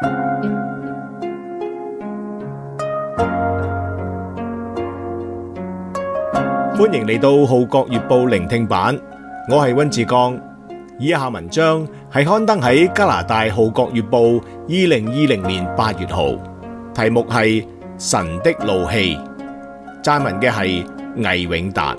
歡迎嚟到《號角月報》聆聽版，我係溫志剛。以下文章係刊登喺加拿大《號角月報》2020年8月號，題目係《神的怒氣》，撰文嘅係魏永達。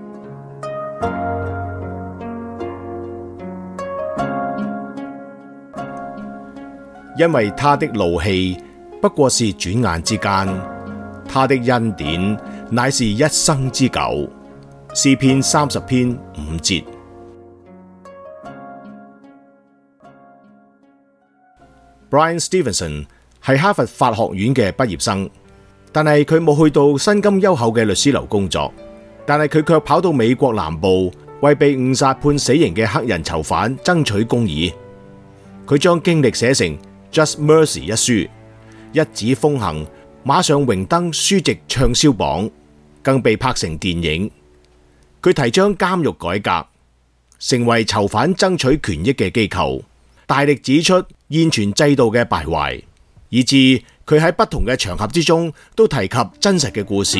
因為他的怒氣不過是轉眼之間，他的恩典乃是一生之久。詩篇30篇5節。Brian Stevenson 係哈佛法學院嘅畢業生，但係佢冇去到薪金優厚嘅律師樓工作，但係佢卻跑到美國南部為被誤殺判死刑嘅黑人囚犯爭取公義。佢將經歷寫成《Just Mercy》一書，一紙風行，馬上榮登書籍暢銷榜，更被拍成電影。佢提倡監獄改革，成為囚犯爭取權益嘅機構，大力指出現存制度嘅敗壞，以致佢喺不同嘅場合之中都提及真實嘅故事。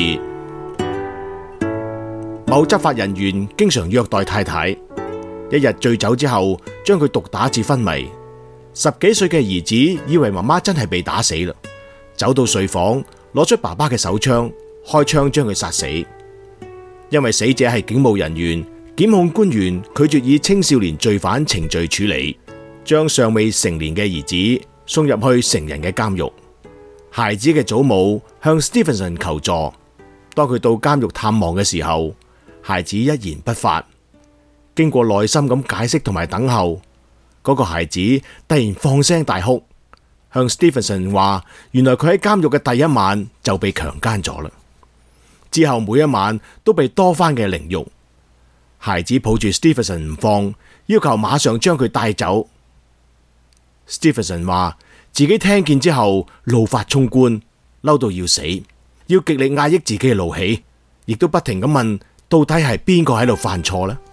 某執法人員經常虐待太太，一日醉酒之後將佢毒打至昏迷。10幾歲嘅兒子以為媽媽真係被打死啦，走到睡房攞出爸爸嘅手槍，開槍將佢殺死。因為死者係警務人員，檢控官員拒絕以青少年罪犯程序處理，將尚未成年嘅兒子送入去成人嘅監獄。孩子嘅祖母向 Stevenson 求助，當佢到監獄探望嘅時候，孩子一言不發。經過耐心咁解釋同埋等候，嗰個孩子突然放聲大哭，向 Stevenson 話原來佢喺監獄嘅第一晚就被強姦咗啦。之後每一晚都被多番嘅凌辱。孩子抱住 Stevenson 唔放，要求馬上將佢帶走。Stevenson 話自己聽見之後怒髮衝冠，嬲到要死，要極力壓抑自己嘅怒氣，亦都不停咁問到底係邊個喺度犯錯呢？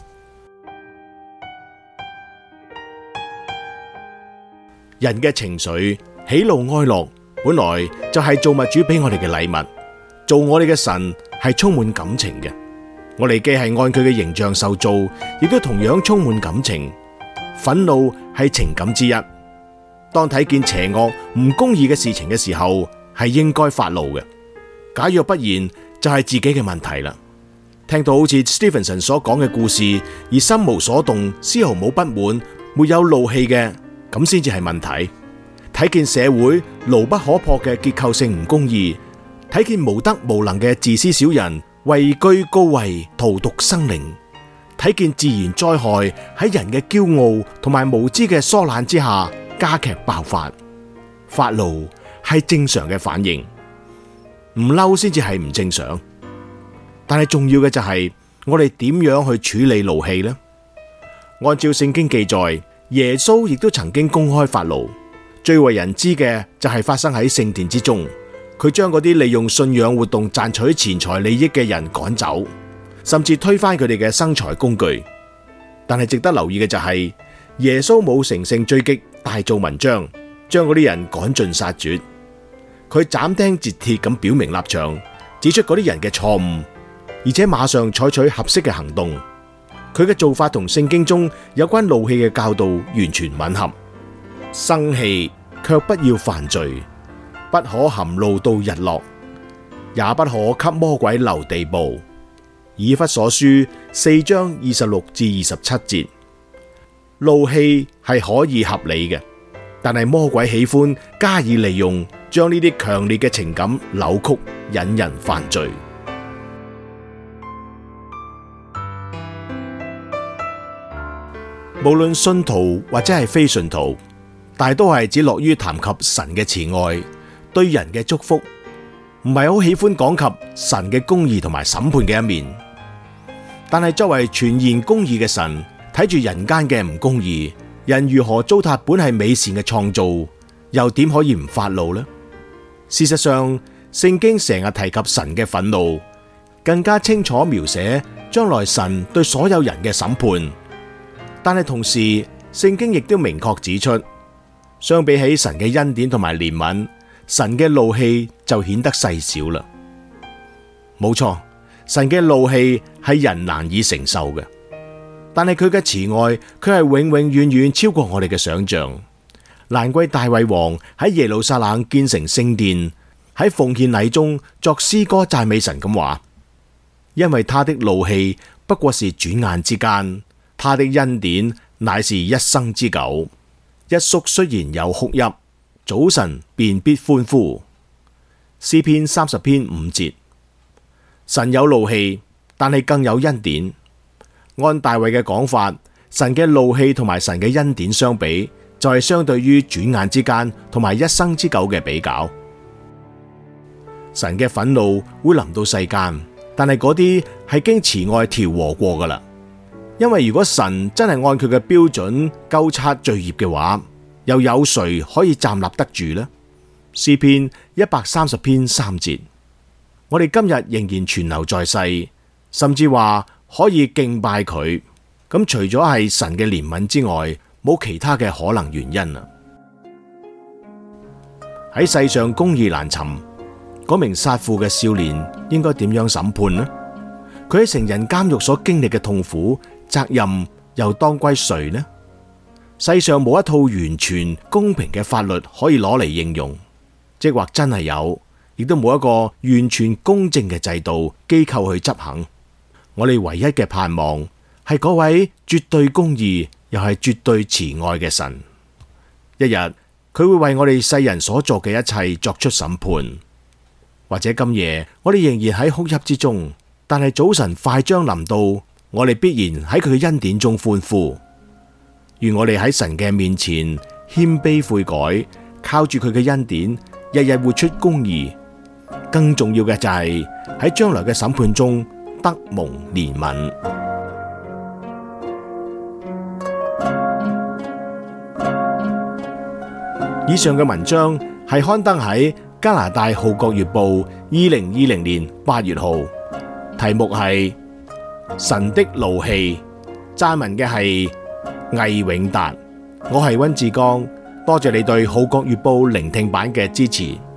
人嘅情緒喜怒哀樂本來就係造物主俾我哋嘅禮物，做我哋嘅神係充滿感情嘅。我哋既係按佢嘅形象受造，亦都同樣充滿感情。憤怒係情感之一。當睇見邪惡唔公義嘅事情嘅時候，係應該發怒嘅。假若不然，就係自己嘅問題啦。聽到好似 Stevenson 所講嘅故事，而心無所動，絲毫冇不滿，沒有怒氣嘅，咁先至係問題。睇見社會牢不可破嘅結構性唔公義，睇見無德無能嘅自私小人位居高位荼毒生靈，睇見自然災害喺人嘅驕傲同埋無知嘅疏懶之下加劇爆發，發怒係正常嘅反應，唔嬲先至係唔正常。但係重要嘅就係我哋點樣去處理怒氣呢？按照聖經記載，耶穌亦都曾經公開發怒，最為人知嘅就係發生喺聖殿之中，佢將嗰啲利用信仰活動賺取錢財利益嘅人趕走，甚至推翻佢哋嘅生財工具。但係值得留意嘅就係，耶穌冇乘勝追擊，大做文章，將嗰啲人趕盡殺絕。佢斬釘截鐵咁表明立場，指出嗰啲人嘅錯誤，而且馬上採取合適嘅行動。佢嘅做法同聖經中有關怒氣嘅教導完全吻合。生氣卻不要犯罪，不可含怒到日落，也不可給魔鬼留地步。以弗所書4章26至27節。怒氣係可以合理嘅，但係魔鬼喜歡加以利用，將呢啲強烈嘅情感扭曲，引人犯罪。無論信徒或者係非信徒，大都係只樂於談及神嘅慈愛，對人嘅祝福，唔係好喜歡講及神嘅公義同埋審判嘅一面。但係作為全然公義嘅神，睇住人間嘅唔公義，人如何糟蹋本係美善嘅創造，又點可以唔發怒呢？事實上，聖經成日提及神嘅憤怒，更加清楚描寫將來神對所有人嘅審判。但係同時，聖經亦都明確指出， 相比起神嘅恩典同埋憐憫，神嘅怒氣就顯得細小啦。冇錯，神嘅怒氣係人難以承受嘅，但係佢嘅慈愛佢係永永遠遠超過我哋嘅想象。難怪大衛王喺耶路撒冷建成聖殿，喺奉獻禮中作詩歌讚美神咁話：因為他的怒氣不過是轉眼之間，他的恩典乃是一生之久。一宿雖然有哭泣，早晨便必歡呼。詩篇30篇5節。神有怒氣，但係更有恩典。按大衛嘅講法，神嘅怒氣同埋神嘅恩典相比，就係相對於轉眼之間同埋一生之久嘅比較。神嘅憤怒會臨到世間，但係嗰啲係經慈愛調和過噶啦。因為如果神真係按佢嘅標準究察罪孽嘅話，又有誰可以站立得住呢？詩篇130篇3節。我哋今日仍然存留在世，甚至話可以敬拜佢，咁除咗係神嘅憐憫之外，冇其他嘅可能原因啦。喺世上公義難尋，嗰名殺父嘅少年應該點樣審判呢？佢喺成人監獄所經歷嘅痛苦，責任又當歸誰呢？世上冇一套完全公平嘅法律可以攞嚟應用，即或真係有，亦都冇一個完全公正嘅制度機構去執行。我哋唯一嘅盼望係嗰位絕對公義又係絕對慈愛嘅神。一日佢會為我哋世人所做嘅一切作出審判。或者今夜我哋仍然喺哭泣之中，但係早晨快將臨到，我哋必然喺佢嘅恩典中歡呼。願我哋喺神嘅面前謙卑悔改，靠住佢嘅恩典，日日活出公義。更重要嘅就係喺將來嘅審判中得蒙憐憫。以上嘅文章係刊登喺加拿大《號角月報》2020年8月號，題目係神的怒氣，撰文嘅係魏永達。我係溫志剛，多謝你對《號角月報》聆聽版嘅支持。